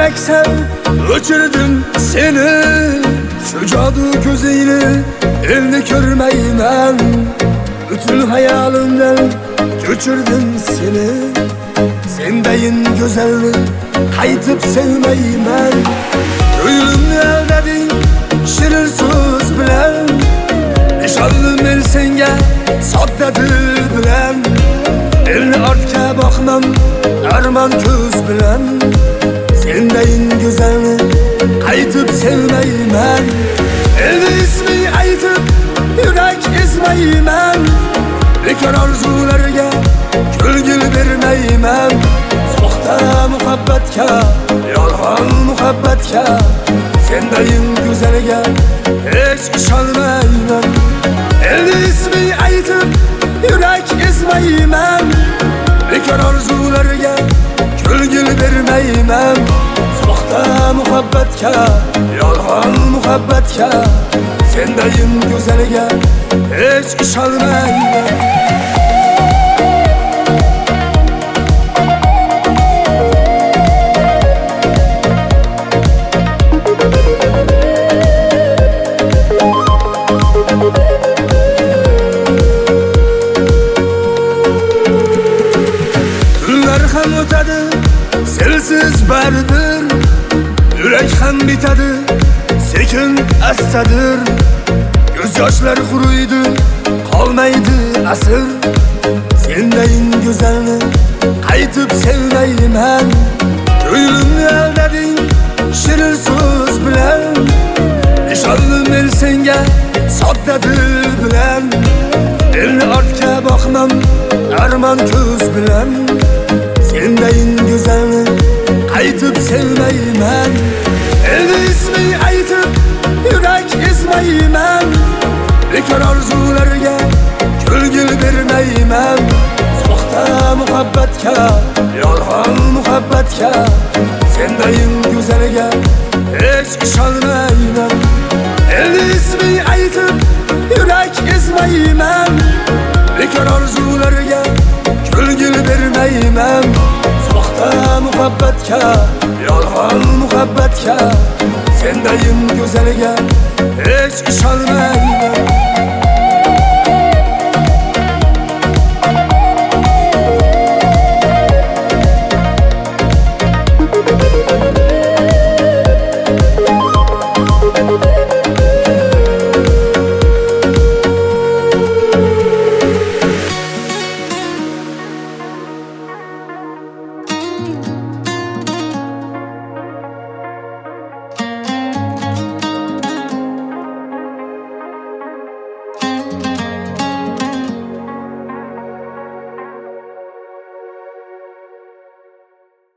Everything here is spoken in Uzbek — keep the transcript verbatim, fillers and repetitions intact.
yüreksen öçürdüm seni. Şu cadı gözüyle elini görmeymen, bütün hayalimden göçürdüm seni. Sendeyin güzellik kaytıp sevmeymen. Gönlümü eldedin şirin söz bilen, nişanlım el senge sodda dil bilen. Elini ortga bakmam arman ko'z bilen. Sendeyin güzellik kaytıp sevmeymen. Elni ismi aytıp yürek ezmeymen. Bekar arzularga kulgil bermeymen. Soxta muhabbatga, yolg'on muhabbatga, sendeyin güzelga hiç ishonmayman. Elni ismi aytıp yürek ezmeymen. Bekar arzularga kulgil bermeymen. Soxta muhabbatga, yolg'on muhabbatga, sendeyin güzelga hiç ishonmayman. Günler ham o'tadi, selsiz bardir. Yürek ham bitadi, sekin astadir. Göz yoshlar quruydi, qolmaydi asir. Sendeyin güzelni qaytib sevmayman. Ko'nglimni aldading shirin so'z bilan, nishonlim el senga sodda dil bilan. Elni ortga boqmam arman ko'z bilan. Sendeyin güzelni qaytib sevmeymen. Elni ismi aytıp yürek ezmeymen. Bekar arzularga kulgil bermeymen. Soxta muhabbatga, yolg'on muhabbatga, sendeyin güzelga hiç ishonmayman. Elni ismi aytıp yürek ezmeymen. Bekar arzularga kulgil bermeymen. Soxta muhabbatga, yolg'on muhabbatga, sendeyin güzelga hiç ishonmayman.